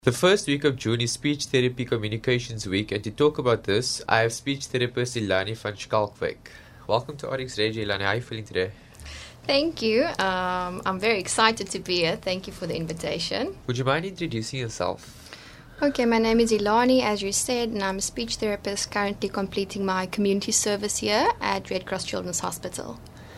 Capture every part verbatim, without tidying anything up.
The first week of June is Speech Therapy Communications Week, and to talk about this, I have speech therapist Ilani van Schalkwyk. Welcome to R X Radio, Ilani. How are you feeling today? Thank you. Um, I'm very excited to be here. Thank you for the invitation. Would you mind introducing yourself? Okay, my name is Ilani, as you said, and I'm a speech therapist currently completing my community service here at Red Cross Children's Hospital.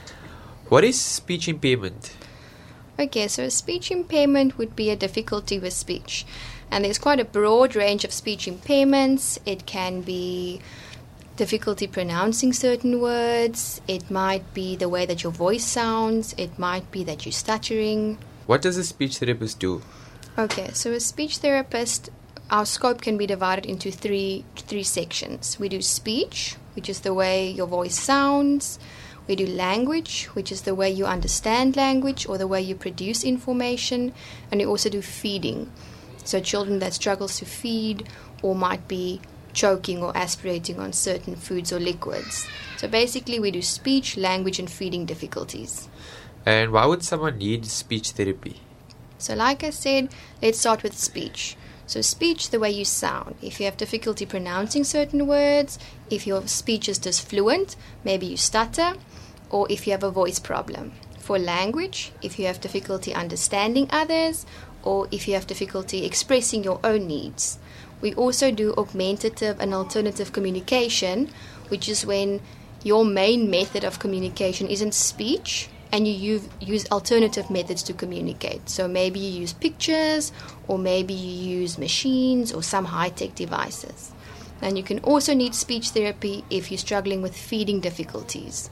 What is speech impairment? Okay, so a speech impairment would be a difficulty with speech. And there's quite a broad range of speech impairments. It can be difficulty pronouncing certain words. It might be the way that your voice sounds. It might be that you're stuttering. What does a speech therapist do? Okay, so a speech therapist, our scope can be divided into three three sections. We do speech, which is the way your voice sounds. We do language, which is the way you understand language or the way you produce information. And we also do feeding. So children that struggles to feed or might be choking or aspirating on certain foods or liquids. So basically we do speech, language and feeding difficulties. And why would someone need speech therapy? So like I said, let's start with speech. So speech, the way you sound. If you have difficulty pronouncing certain words, if your speech is disfluent, maybe you stutter, or if you have a voice problem. For language, if you have difficulty understanding others, or if you have difficulty expressing your own needs. We also do augmentative and alternative communication, which is when your main method of communication isn't speech, and you use alternative methods to communicate. So maybe you use pictures, or maybe you use machines, or some high-tech devices. And you can also need speech therapy if you're struggling with feeding difficulties.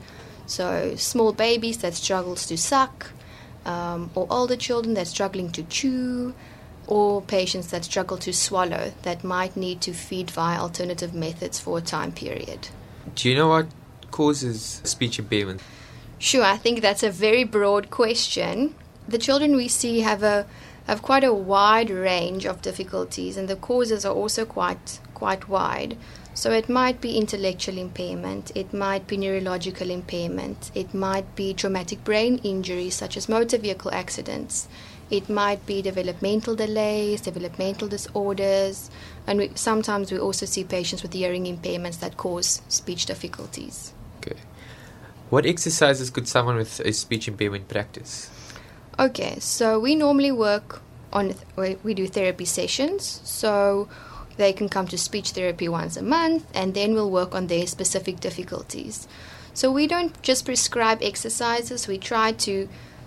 So small babies that struggles to suck, um, or older children that struggling to chew, or patients that struggle to swallow that might need to feed via alternative methods for a time period. Do you know what causes speech impairment? Sure, I think that's a very broad question. The children we see have a have quite a wide range of difficulties, and the causes are also quite quite wide. So it might be intellectual impairment, it might be neurological impairment, it might be traumatic brain injuries such as motor vehicle accidents, it might be developmental delays, developmental disorders, and we, sometimes we also see patients with hearing impairments that cause speech difficulties. Okay. What exercises could someone with a speech impairment practice? Okay, so we normally work on, we do therapy sessions, so they can come to speech therapy once a month, and then we'll work on their specific difficulties. So we don't just prescribe exercises, we try to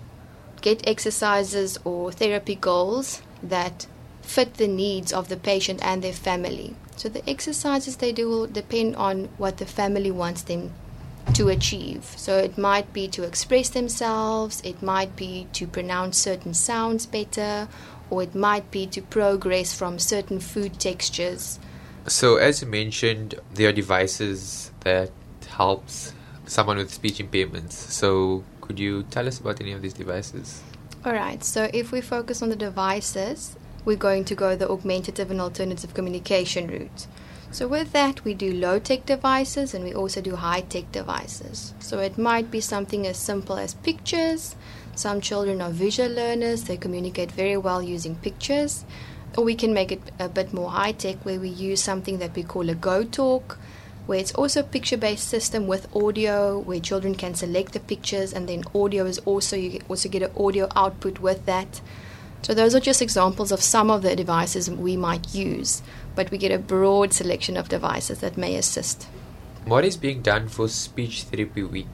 get exercises or therapy goals that fit the needs of the patient and their family. So the exercises they do will depend on what the family wants them to achieve. So it might be to express themselves, it might be to pronounce certain sounds better, or it might be to progress from certain food textures. So as you mentioned, there are devices that helps someone with speech impairments. So could you tell us about any of these devices? Alright, so if we focus on the devices, we're going to go the augmentative and alternative communication route. So with that, we do low-tech devices and we also do high-tech devices. So it might be something as simple as pictures. Some children are visual learners, they communicate very well using pictures. Or we can make it a bit more high-tech where we use something that we call a GoTalk, where it's also a picture-based system with audio, where children can select the pictures and then audio is also, you also get an audio output with that. So those are just examples of some of the devices we might use, but we get a broad selection of devices that may assist. What is being done for Speech Therapy Week?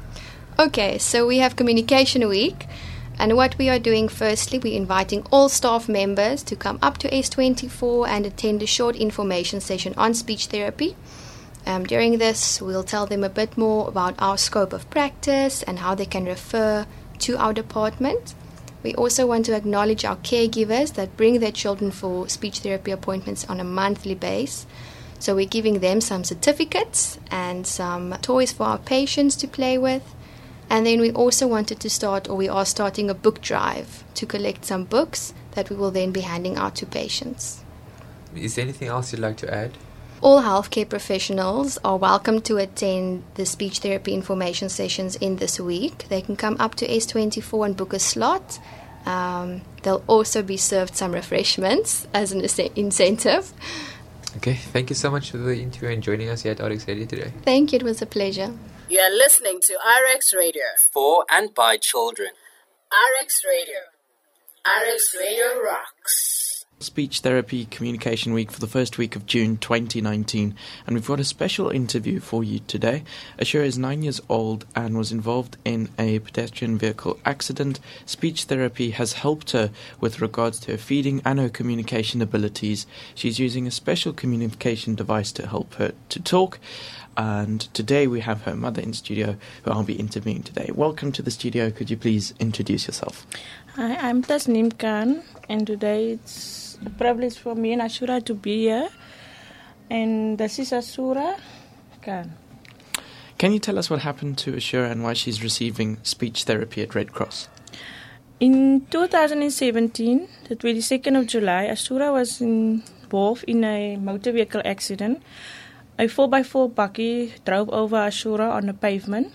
Okay, so we have Communication Week, and what we are doing firstly, we're inviting all staff members to come up to S twenty-four and attend a short information session on speech therapy. Um, during this, we'll tell them a bit more about our scope of practice and how they can refer to our department. We also want to acknowledge our caregivers that bring their children for speech therapy appointments on a monthly basis. So we're giving them some certificates and some toys for our patients to play with. And then we also wanted to start, or we are starting a book drive to collect some books that we will then be handing out to patients. Is there anything else you'd like to add? All healthcare professionals are welcome to attend the speech therapy information sessions in this week. They can come up to S twenty-four and book a slot, Um, they'll also be served some refreshments as an is- incentive. Okay, thank you so much for the interview and joining us here at R X Radio today. Thank you, it was a pleasure. You are listening to R X Radio. For and by children. R X Radio. R X Radio rocks. Speech Therapy Communication Week for the first week of June twenty nineteen, and we've got a special interview for you today. Ashura is nine years old and was involved in a pedestrian vehicle accident. Speech therapy has helped her with regards to her feeding and her communication abilities. She's using a special communication device to help her to talk, and today we have her mother in studio who I'll be interviewing today. Welcome to the studio. Could you please introduce yourself? Hi, I'm Tasneem Khan, and today it's a privilege for me and Ashura to be here. And this is Ashura Khan. Can you tell us what happened to Ashura and why she's receiving speech therapy at Red Cross? In two thousand seventeen, the twenty-second of July, Ashura was involved in a motor vehicle accident. A four by four buggy drove over Ashura on the pavement.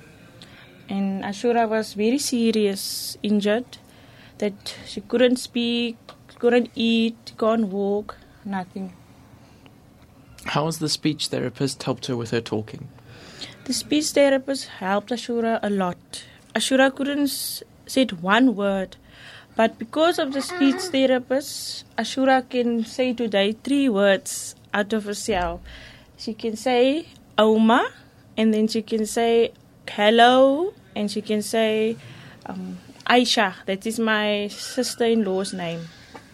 And Ashura was very serious, injured, that she couldn't speak, couldn't eat, can't walk, nothing. How has the speech therapist helped her with her talking? The speech therapist helped Ashura a lot. Ashura couldn't s- say one word, but because of the speech therapist, Ashura can say today three words out of herself. She can say Oma, and then she can say hello, and she can say um, Aisha. That is my sister-in-law's name.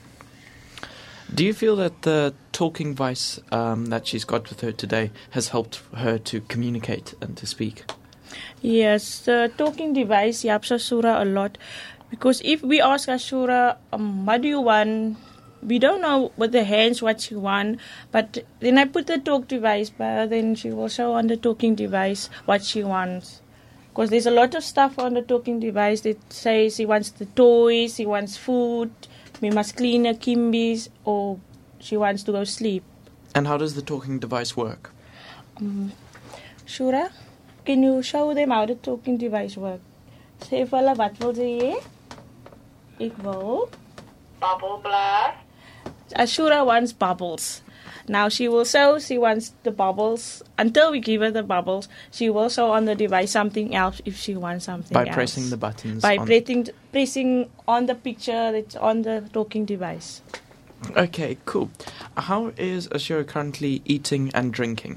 Do you feel that the talking device um, that she's got with her today has helped her to communicate and to speak? Yes, the talking device helps Ashura a lot, because if we ask Ashura, um, what do you want? We don't know with the hands what she want, but then I put the talk device, but then she will show on the talking device what she wants. Because there's a lot of stuff on the talking device that says she wants the toys, she wants food, we must clean her kimbis, or she wants to go sleep. And how does the talking device work? Um, Shura, can you show them how the talking device works? Sê vir hulle, wat wil jy hê? Ek wil Bubble blast. Ashura wants bubbles. Now she will show she wants the bubbles. Until we give her the bubbles, she will show on the device something else if she wants something By else. pressing the buttons? By on pressing, pressing on the picture that's on the talking device. Okay, cool. How is Ashura currently eating and drinking?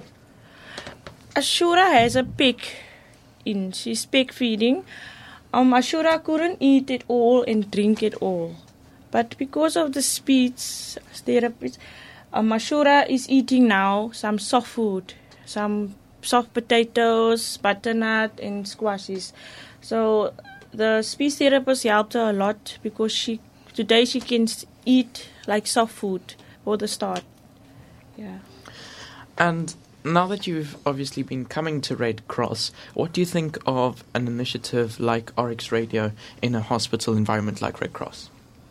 Ashura has a pig in. She's pig feeding. Um, Ashura couldn't eat it all and drink it all. But because of the speech therapist, um, Ashura is eating now some soft food, some soft potatoes, butternut, and squashes. So the speech therapist helped her a lot because she today she can eat like soft food for the start. Yeah. And now that you've obviously been coming to Red Cross, what do you think of an initiative like R X Radio in a hospital environment like Red Cross?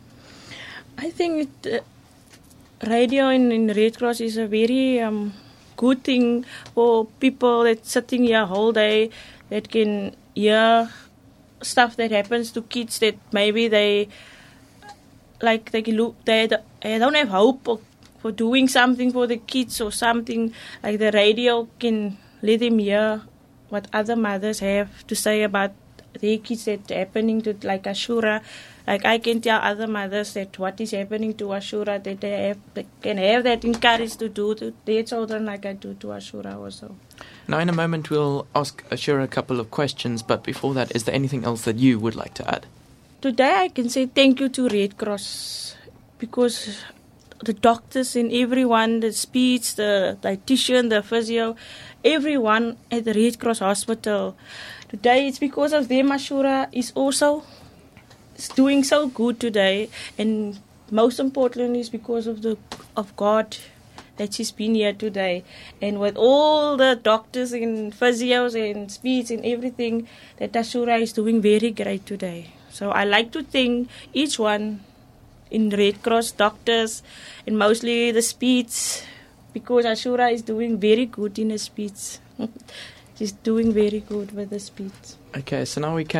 I think it, uh, radio in, in Red Cross is a very um, good thing for people that sitting here whole day that can hear stuff that happens to kids that maybe they like they look they, they don't have hope for, for doing something for the kids or something. Like the radio can let them hear what other mothers have to say about their kids that happening to like Ashura. Like I can tell other mothers that what is happening to Ashura, that they, have, they can have that encouraged to do to their children like I do to Ashura also. Now in a moment we'll ask Ashura a couple of questions, but before that, is there anything else that you would like to add? Today I can say thank you to Red Cross because the doctors and everyone, the speech, the dietitian, the physio, everyone at the Red Cross Hospital. Today it's because of them Ashura is also doing so good today, and most importantly is because of the of God that she's been here today, and with all the doctors and physios and speech and everything that Ashura is doing very great today. So I like to thank each one in Red Cross, doctors, and mostly the speech, because Ashura is doing very good in the speech. She's doing very good with the speech. Okay, so now we can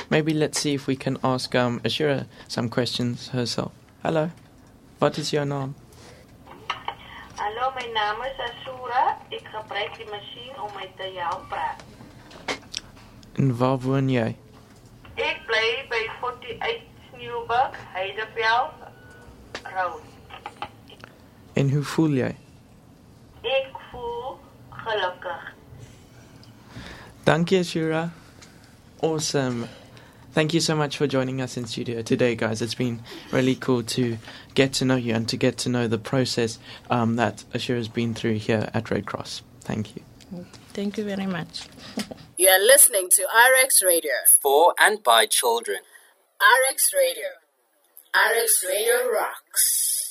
Maybe let's see if we can ask um, Ashura some questions herself. Hello, wat is jouw naam? Hallo, mijn naam is Ashura. Ik gebruik die machine om mij te helpen praten. En waar woon jij? Ik blijf bij forty-eight Nieuwburg, Heideveld, Road. En hoe voel jij? Ik voel gelukkig. Thank you, Ashura. Awesome. Thank you so much for joining us in studio today, guys. It's been really cool to get to know you and to get to know the process um, that Ashura's been through here at Red Cross. Thank you. Thank you very much. You are listening to R X Radio. For and by children. R X Radio. R X Radio rocks.